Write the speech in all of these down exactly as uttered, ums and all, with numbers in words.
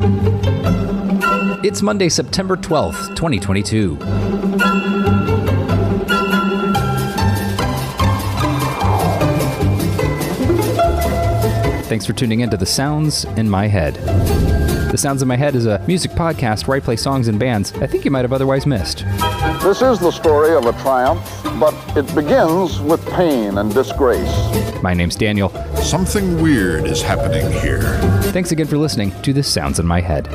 It's Monday, September twelfth, twenty twenty-two. Thanks for tuning in to The Sounds in My Head. The Sounds in My Head is a music podcast where I play songs and bands I think you might have otherwise missed. This is the story of a triumph, but it begins with pain and disgrace. My name's Daniel. Something weird is happening here. Thanks again for listening to The Sounds in My Head.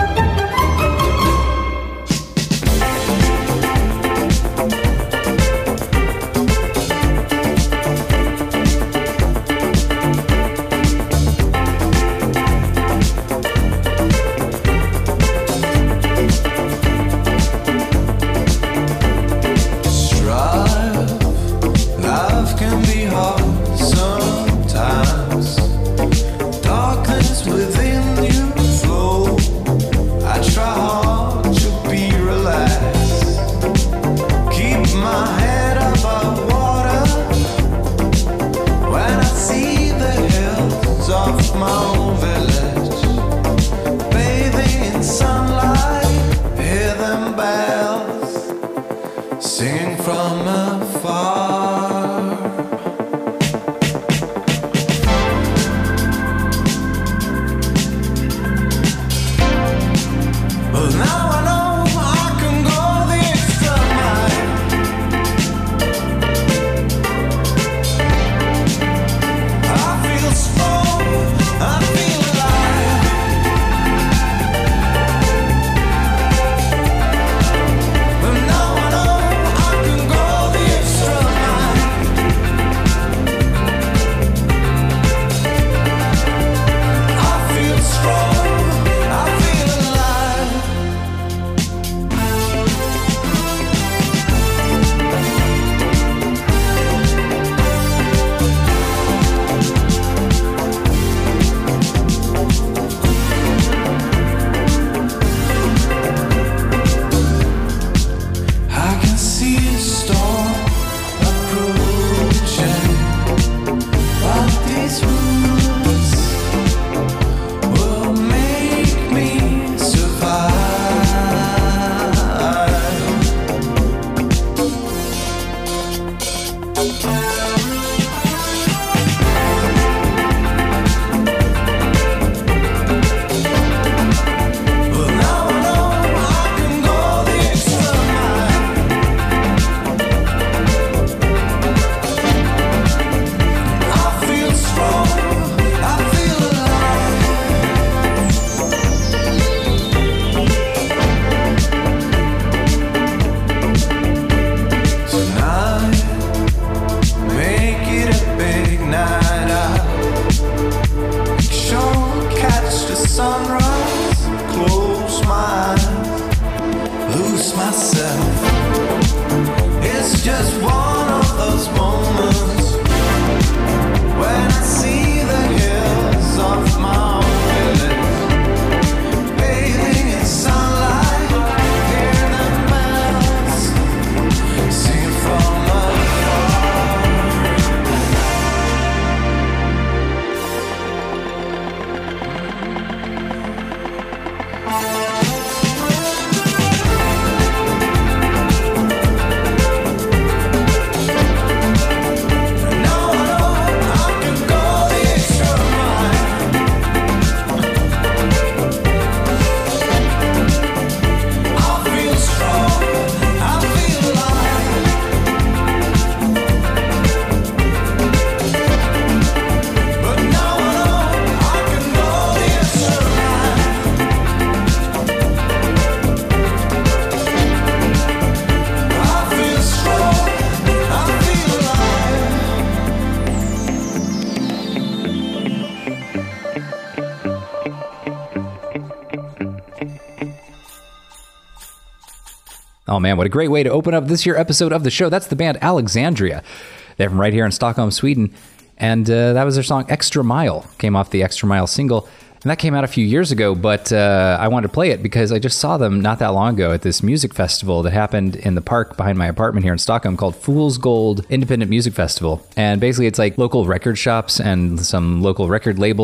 Oh man, what a great way to open up this year episode of the show. That's the band Alexandria. They're from right here in Stockholm, Sweden. And uh, that was their song Extra Mile. Came off the Extra Mile single. And that came out a few years ago, but uh, I wanted to play it because I just saw them not that long ago at this music festival that happened in the park behind my apartment here in Stockholm called Fool's Gold Independent Music Festival. And basically it's like local record shops and some local record labels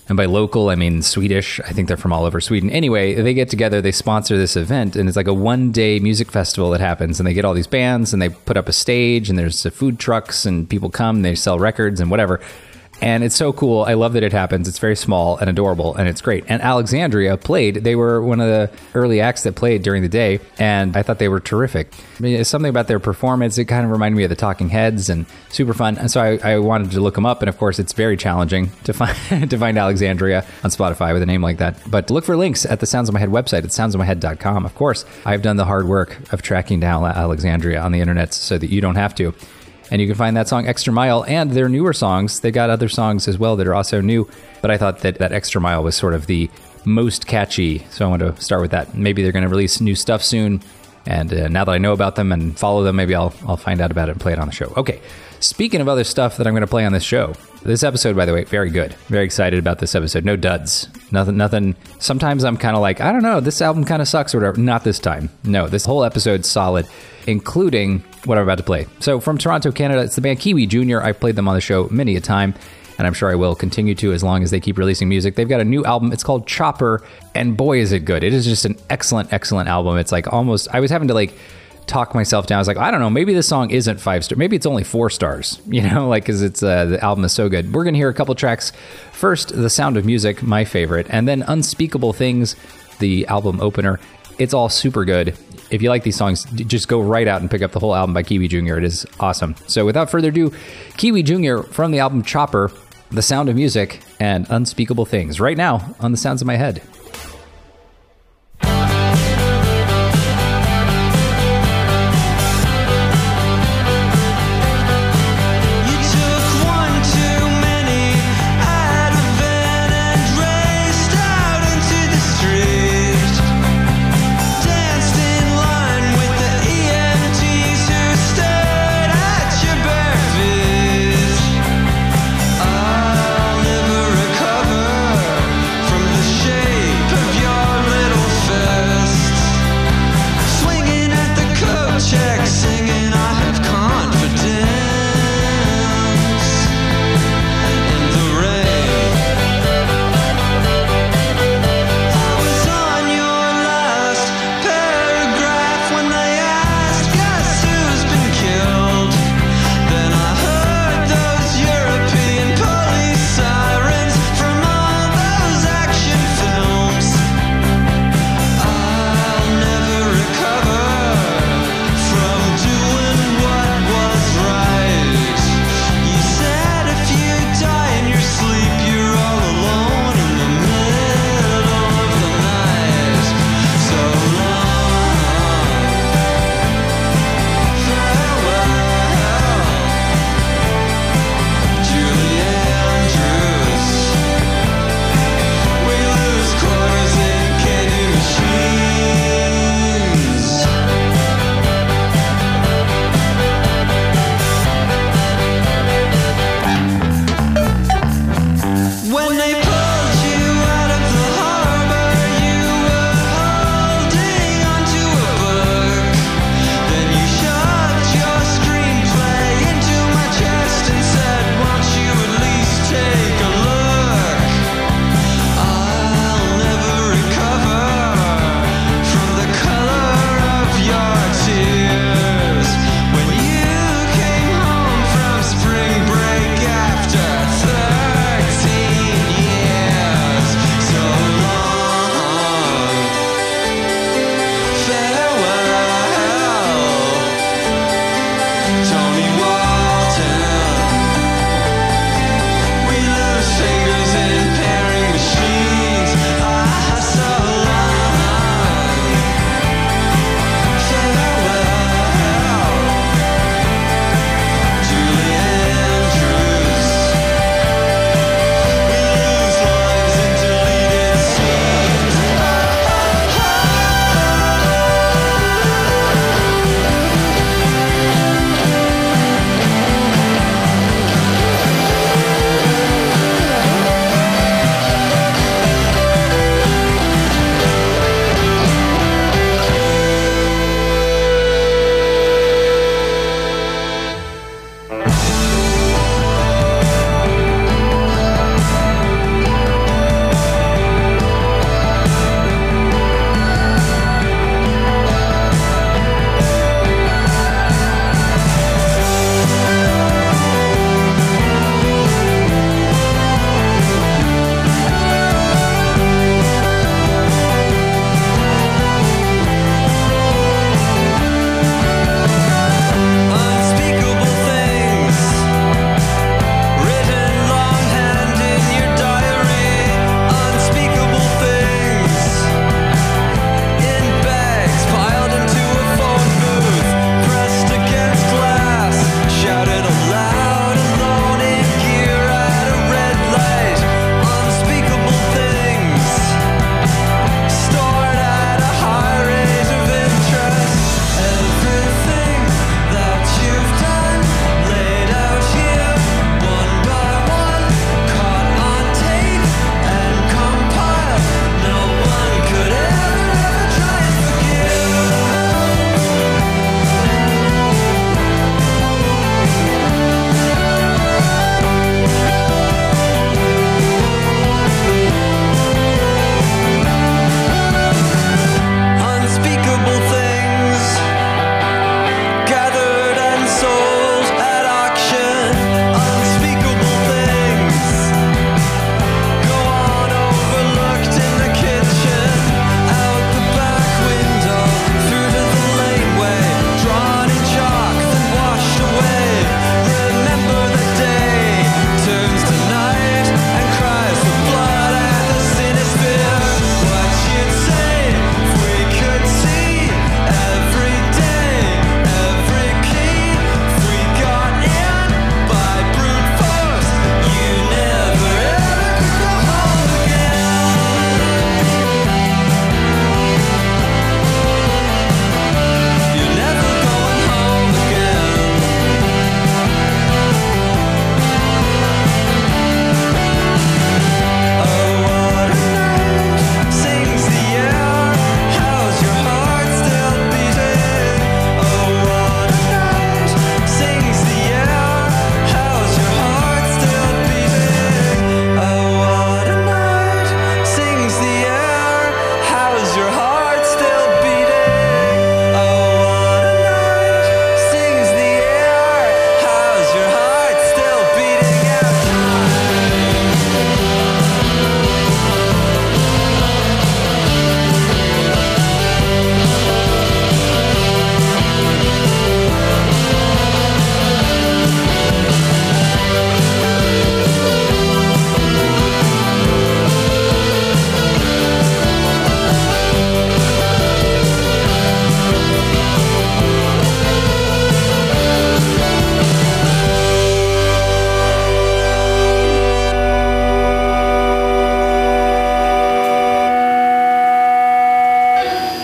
And by local, I mean Swedish. I think they're from all over Sweden. Anyway, they get together, they sponsor this event, and it's like a one-day music festival that happens. And they get all these bands, and they put up a stage, and there's uh, food trucks, and people come, they sell records and whatever. And it's so cool. I love that it happens. It's very small and adorable, and it's great. And Alexandria played. They were one of the early acts that played during the day, and I thought they were terrific. I mean, it's something about their performance. It kind of reminded me of the Talking Heads, and super fun. And so I, I wanted to look them up, and of course, it's very challenging to find to find Alexandria on Spotify with a name like that. But look for links at the Sounds of My Head website at sounds of my head dot com. Of course, I've done the hard work of tracking down Alexandria on the internet so that you don't have to. And you can find that song Extra Mile and their newer songs. They got other songs as well that are also new. But I thought that that Extra Mile was sort of the most catchy. So I want to start with that. Maybe they're going to release new stuff soon. And uh, now that I know about them and follow them, maybe I'll I'll find out about it and play it on the show. Okay, speaking of other stuff that I'm going to play on this show, this episode, by the way, very good. Very excited about this episode. No duds. Nothing, nothing. Sometimes I'm kind of like, I don't know, this album kind of sucks or whatever. Not this time. No, this whole episode's solid, including what I'm about to play. So from Toronto, Canada, it's the band Kiwi Junior I've played them on the show many a time, and I'm sure I will continue to as long as they keep releasing music. They've got a new album. It's called Chopper, and boy, is it good. It is just an excellent, excellent album. It's like almost, I was having to like talk myself down. I was like, I don't know, maybe this song isn't five stars. Maybe it's only four stars, you know, like, because it's uh, the album is so good. We're going to hear a couple tracks. First, The Sound of Music, my favorite, and then Unspeakable Things, the album opener. It's all super good. If you like these songs, just go right out and pick up the whole album by Kiwi Junior It is awesome. So without further ado, Kiwi Junior from the album Chopper, The Sound of Music, and Unspeakable Things, right now on The Sounds of My Head. I'll never recover from the shade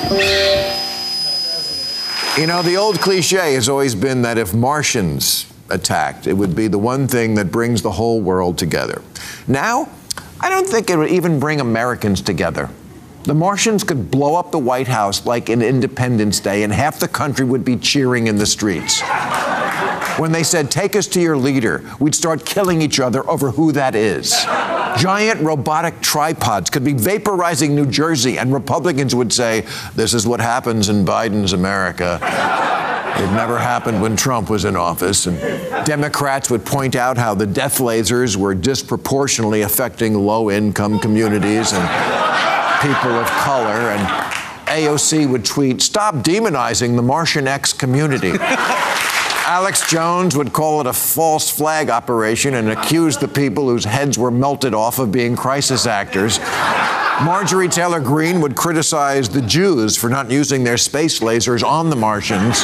You know, the old cliche has always been that if Martians attacked, it would be the one thing that brings the whole world together. Now, I don't think it would even bring Americans together. The Martians could blow up the White House like in Independence Day, and half the country would be cheering in the streets. When they said, "Take us to your leader," we'd start killing each other over who that is. Giant robotic tripods could be vaporizing New Jersey, and Republicans would say, "This is what happens in Biden's America. It never happened when Trump was in office." And Democrats would point out how the death lasers were disproportionately affecting low-income communities and people of color. And A O C would tweet, "Stop demonizing the Martian X community." Alex Jones would call it a false flag operation and accuse the people whose heads were melted off of being crisis actors. Marjorie Taylor Greene would criticize the Jews for not using their space lasers on the Martians.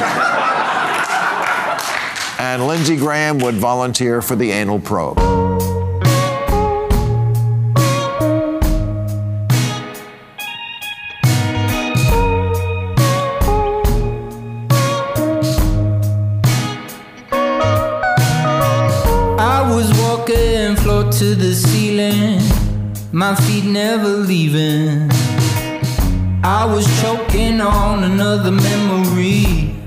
And Lindsey Graham would volunteer for the anal probe. To the ceiling, my feet never leaving. I was choking on another memory.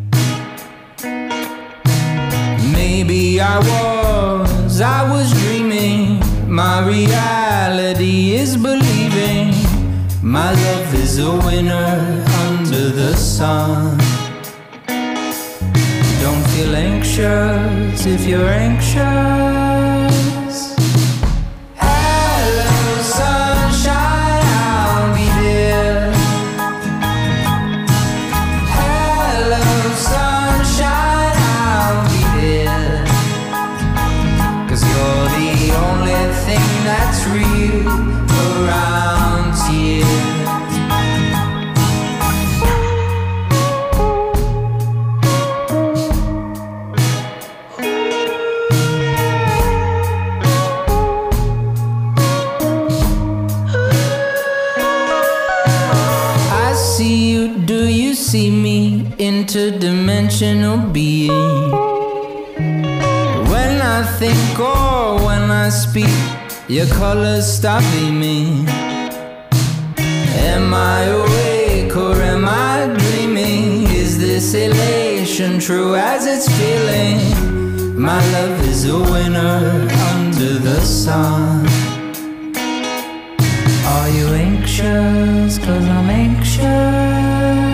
Maybe I was, I was dreaming. My reality is believing. My love is a winner under the sun. Don't feel anxious if you're anxious. Interdimensional being. When I think or when I speak, your colors stop beaming. Am I awake or am I dreaming? Is this elation true as it's feeling? My love is a winner under the sun. Are you anxious? 'Cause I'm anxious.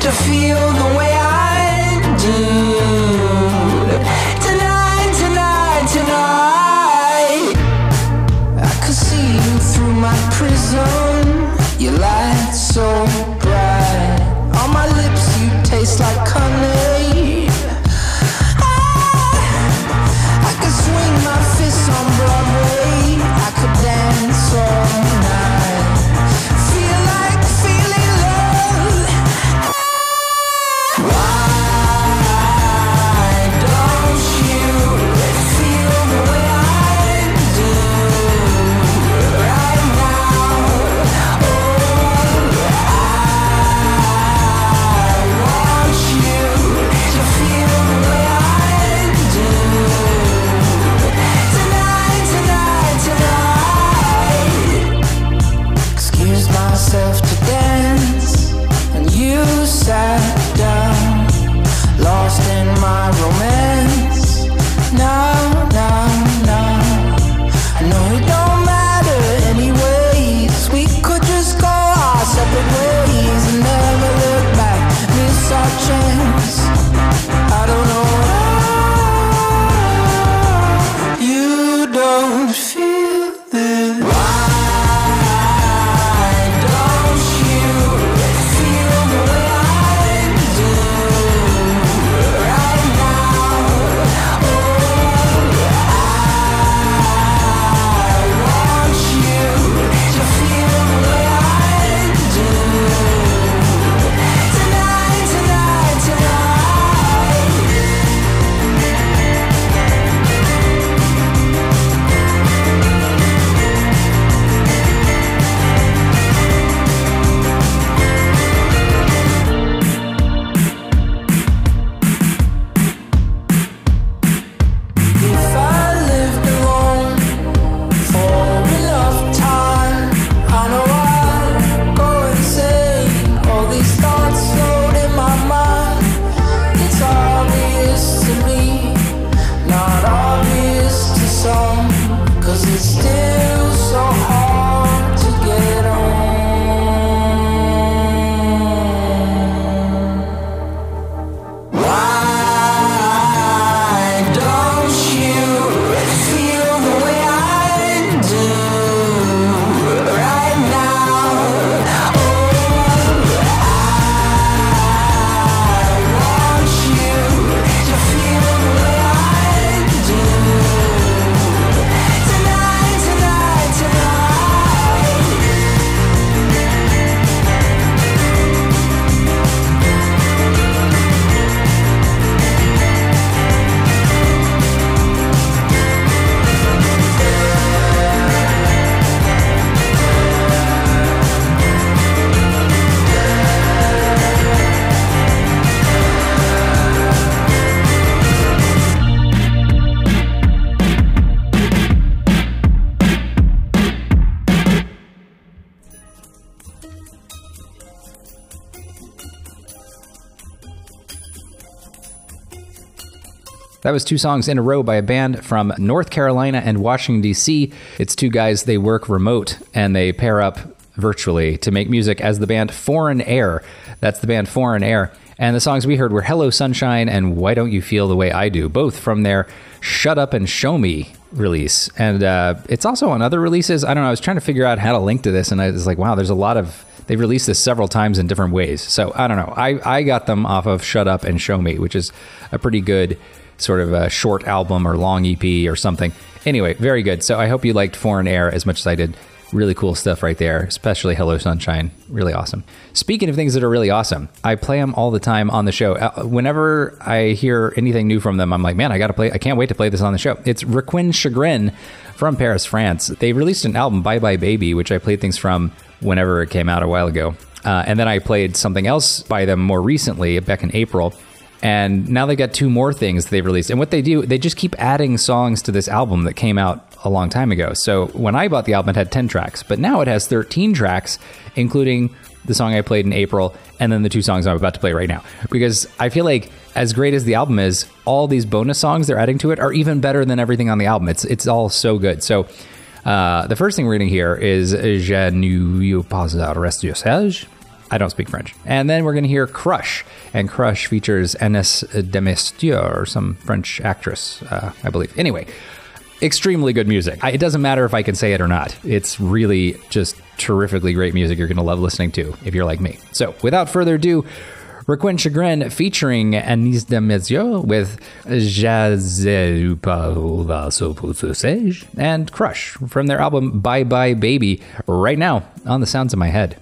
to feel the way I do. Tonight, tonight, tonight, I could see you through my prison. Your light so bright. On my lips you taste like honey. I could swing my fists on Broadway. I could dance all night. Feel like feeling love. Why don't you feel the way I do right now? Oh, I want you to feel the way I do. Tonight, tonight, tonight. Excuse myself to dance, and you sat down, lost in my romance. Now, now, now, I know it don't matter anyways. We could just go our separate ways and never look back, miss our chance. I don't know why you don't feel it. Why don't you feel the way I do right now? Oh, I want you to feel the way I do. Tonight, tonight, tonight. If I lived alone for enough time, I know I'd go insane. All these thoughts float in my mind. It's obvious to me, not obvious to some, 'cause it's still so hard to get on. Why don't you feel the way I do right now? Oh, I want you to feel the way I do. Tonight, tonight, tonight. That was two songs in a row by a band from North Carolina and Washington, D C. It's two guys, they work remote, and they pair up virtually to make music as the band Foreign Air. That's the band Foreign Air. And the songs we heard were Hello Sunshine and Why Don't You Feel the Way I Do, both from their Shut Up and Show Me release. And uh, it's also on other releases. I don't know, I was trying to figure out how to link to this, and I was like, wow, there's a lot of... They've released this several times in different ways. So I don't know. I, I got them off of Shut Up and Show Me, which is a pretty good sort of a short album or long E P or something. Anyway, very good. So I hope you liked Foreign Air as much as I did. Really cool stuff right there, especially Hello Sunshine. Really awesome. Speaking of things that are really awesome, I play them all the time on the show. Uh, whenever I hear anything new from them, I'm like, man, I got to play. I can't wait to play this on the show. It's Requin Chagrin from Paris, France. They released an album, Bye Bye Baby, which I played things from whenever it came out a while ago. Uh, and then I played something else by them more recently, back in April. And now they got two more things they've released. And what they do, they just keep adding songs to this album that came out a long time ago. So when I bought the album, it had ten tracks, but now it has thirteen tracks, including the song I played in April, and then the two songs I'm about to play right now. Because I feel like, as great as the album is, all these bonus songs they're adding to it are even better than everything on the album. It's it's all so good. So uh, the first thing we're going to hear is Je ne veux pas rester sage. I don't speak French. And then we're going to hear Crush. And Crush features Agnès Demestieux, or some French actress, uh, I believe. Anyway, extremely good music. I, it doesn't matter if I can say it or not. It's really just terrifically great music you're going to love listening to if you're like me. So without further ado, Requin Chagrin featuring Agnès Demestieux with and Crush from their album Bye Bye Baby right now on The Sounds of My Head.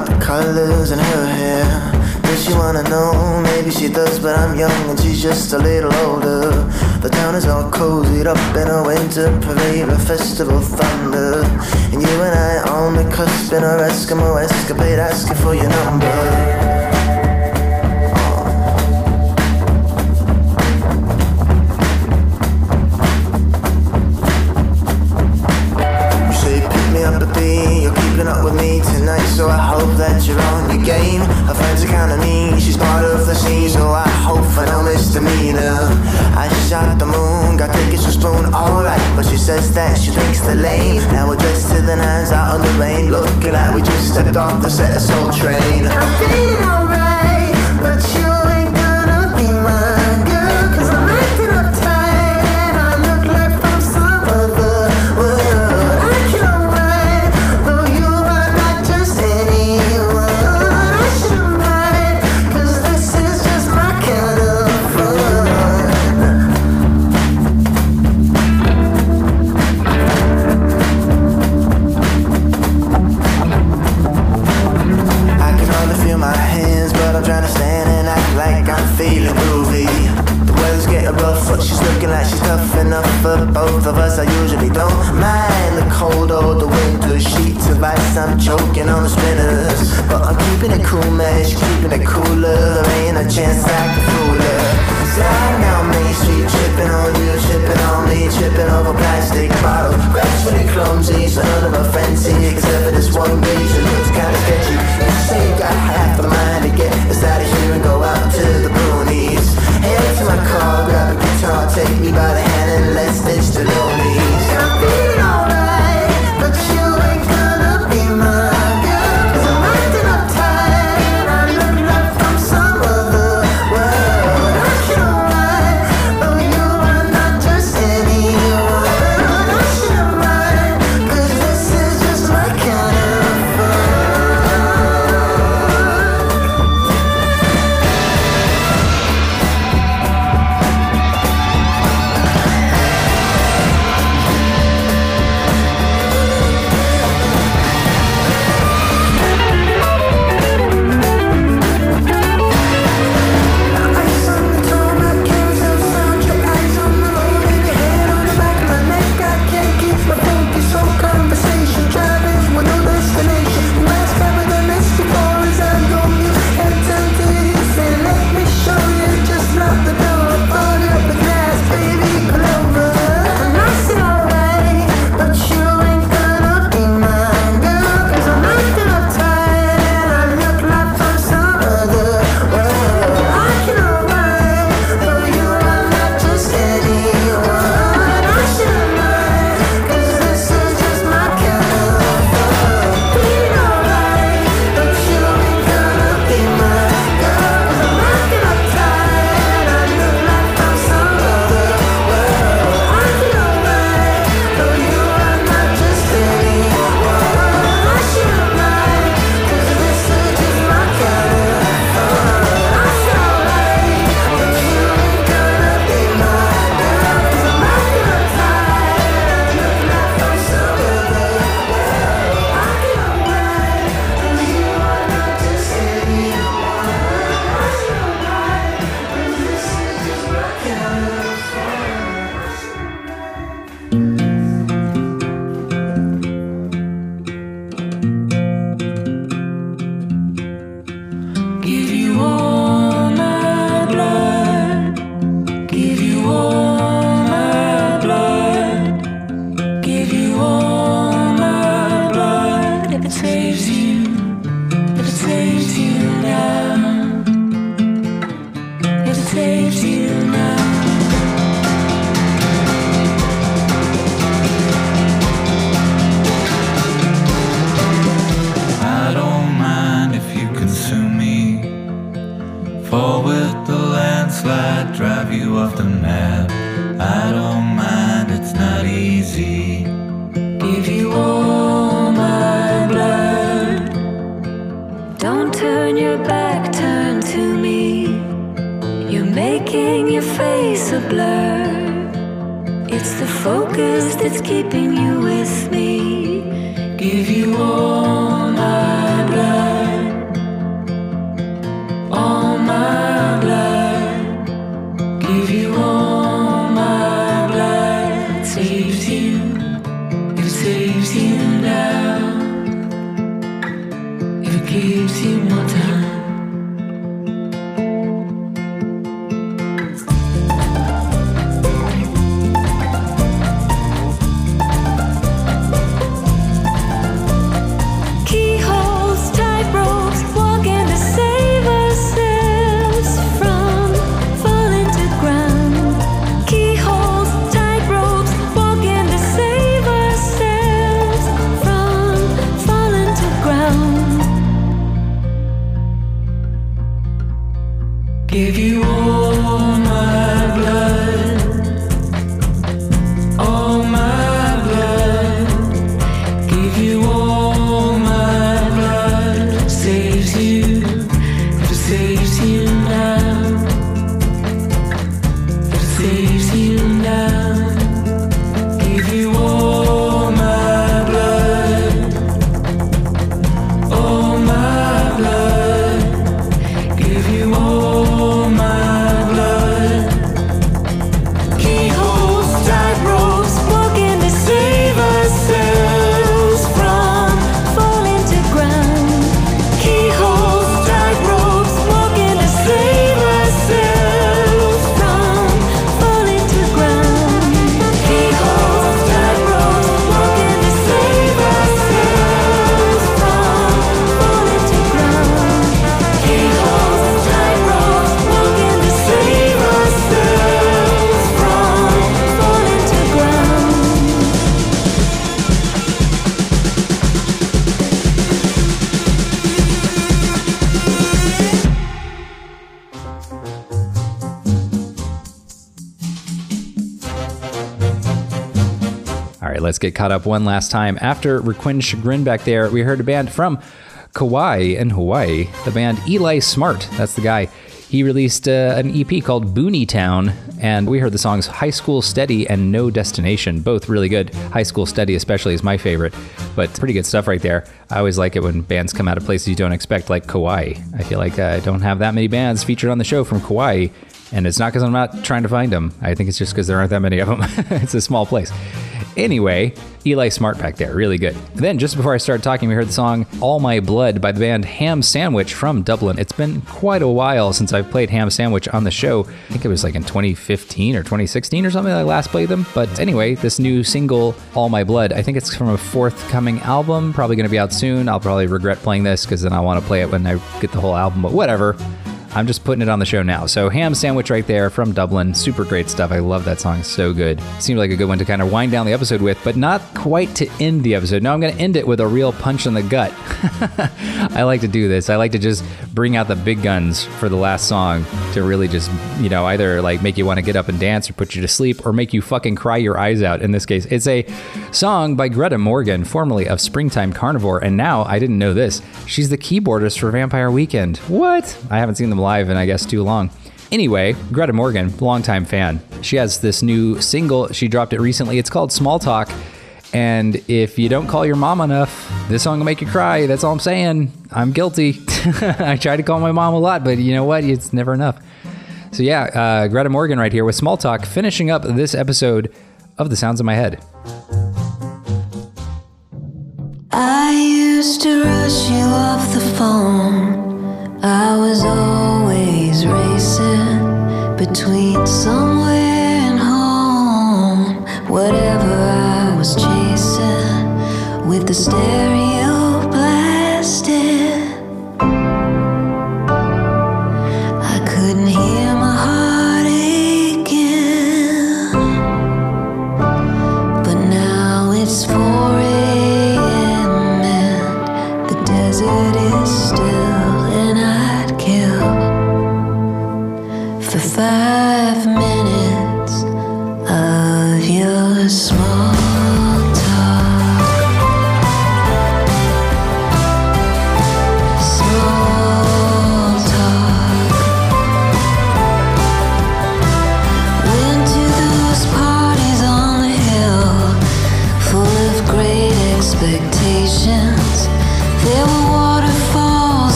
about the colors in her hair. Does she wanna know? Maybe she does, but I'm young and she's just a little older. The town is all cozied up in a winter parade, a festival thunder. And you and I on the cusp in our Eskimo escapade, asking for your number. Up with me tonight, so I hope that you're on your game. Her friends are kinda mean, she's part of the scene, so I hope for no misdemeanor. I shot the moon, got tickets to Spoon, alright, but she says that she thinks they're lame. Now we're dressed to the nines out on the rain, looking like we just stepped off the set of Soul Train. I'm feeling alright, but you ain't gonna be my girl, cause I'm acting uptight and I look like from some other world. I can't write, though you are not just anyone. I shouldn't write, cause this is just my kind of fun. I can hardly feel my hands, but I'm trying to stand and act like I'm feeling groovy. The weather's getting rough, but she's looking like she's tough enough for both of us. I usually don't mind the cold or the winter. Sheets of ice, I'm choking on the spinners, but I'm keeping it cool, man. She's keeping it cooler. There ain't a chance I can fool her. Sliding down Main Street, tripping on you, tripping on me, tripping over plastic bottles. Gracefully clumsy, so none of them fancy, except for this one reason. Looks kinda sketchy. You say you got half a mind to get us out of here and go out to the boonies. Head to my car, grab a guitar, take me by the hand and let's ditch the loonies. I'm feeling alright, but you ain't gonna be my girl, cause I'm acting uptight and I look like from some other world. I can't write, though you are not just anyone. I shouldn't write, cause this is just my kind of fun. Ice on the toe, my carousel sound, your eyes on the road and your head on the back of my neck. I can't keep my focus on conversation, driving with no destination. You ask ever the next before as I go mute and turn to you, say let me show you, just lock the door, fold up the glass, baby, pull over. And I say alright, but you ain't gonna be my girl, cause I'm acting uptight and I look like from some other world. I can't write, though you are not just anyone. I shouldn't write, cause this is just my kind of fun. Feeling alright, but you ain't gonna be my girl, cause I'm acting uptight and I look like from some other world. I can't write, though you are not just anyone. I shouldn't write, cause this is just my kind of fun. I feel alright, but you ain't gonna be my girl, cause I'm acting uptight and I look like from some other world. I can't write, though you are not just anyone. I shouldn't write, cause this is just my kind of Give you all my blood, give you all my blood, give you all my blood. If it saves you, if it saves you now, if it saves you now. I don't mind if you consume me. For with the landslide, drive you off the map. I don't mind, it's not easy. Give you all my blood. Don't turn your back, turn to me. You're making your face a blur. It's the focus that's keeping you with me. Give you all my blood. Give you all my blood, all my blood. Give you all my blood. Saves you, saves you now. Saves you now. Give you all my blood, all my blood. Give you all my blood. Keyholes, tight ropes, walking to save ourselves from falling to ground. Keyholes, tight ropes, walking to save ourselves from falling to ground. Keyholes, tight ropes, walking to save ourselves from falling to ground. Keyholes, tight ropes, walking to save ourselves from falling to ground. All right, let's get caught up one last time. After Raquin Chagrin back there, we heard a band from Kauai in Hawaii, the band Eli Smart. That's the guy. He released uh, an E P called Booney Town, and we heard the songs High School Steady and No Destination. Both really good. High School Steady especially is my favorite, but pretty good stuff right there. I always like it when bands come out of places you don't expect, like Kauai. I feel like I don't have that many bands featured on the show from Kauai, and it's not because I'm not trying to find them. I think it's just because there aren't that many of them. It's a small place. Anyway, Eli Smart back there, really good. Then, just before I started talking, we heard the song All My Blood by the band Ham Sandwich from Dublin. It's been quite a while since I've played Ham Sandwich on the show. I think it was like in twenty fifteen or twenty sixteen or something that I last played them. But anyway, this new single, All My Blood, I think it's from a forthcoming album, probably going to be out soon. I'll probably regret playing this because then I want to play it when I get the whole album, but whatever. I'm just putting it on the show now. So Ham Sandwich right there from Dublin. Super great stuff. I love that song. So good. Seemed like a good one to kind of wind down the episode with, but not quite to end the episode. No, I'm going to end it with a real punch in the gut. I like to do this. I like to just bring out the big guns for the last song to really just, you know, either like make you want to get up and dance or put you to sleep or make you fucking cry your eyes out. In this case, it's a song by Greta Morgan, formerly of Springtime Carnivore. And now, I didn't know this, she's the keyboardist for Vampire Weekend. What? I haven't seen them live in, I guess, too long. Anyway, Greta Morgan, longtime fan. She has this new single. She dropped it recently. It's called Small Talk. And if you don't call your mom enough, this song will make you cry. That's all I'm saying. I'm guilty. I try to call my mom a lot, but you know what? It's never enough. So yeah, uh, Greta Morgan right here with Small Talk, finishing up this episode of The Sounds in My Head. I used to rush you off the phone. I was always racing between somewhere and home. Whatever I was chasing, with the stereo blasting, I couldn't hear my heart aching. But now it's four a.m. and the desert is still.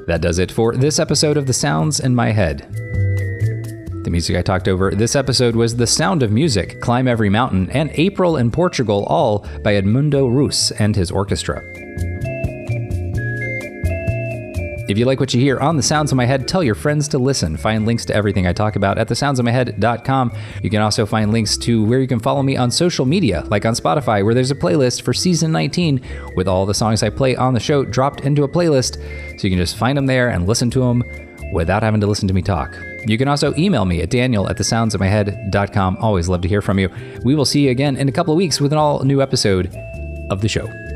That does it for this episode of The Sounds in My Head. The music I talked over this episode was The Sound of Music, Climb Every Mountain, and April in Portugal, all by Edmundo Rus and his orchestra. If you like what you hear on The Sounds in My Head, tell your friends to listen. Find links to everything I talk about at the sounds in my head dot com. You can also find links to where you can follow me on social media, like on Spotify, where there's a playlist for season nineteen with all the songs I play on the show dropped into a playlist, so you can just find them there and listen to them without having to listen to me talk. You can also email me at daniel at the sounds in my head dot com. Always love to hear from you. We will see you again in a couple of weeks with an all new episode of the show.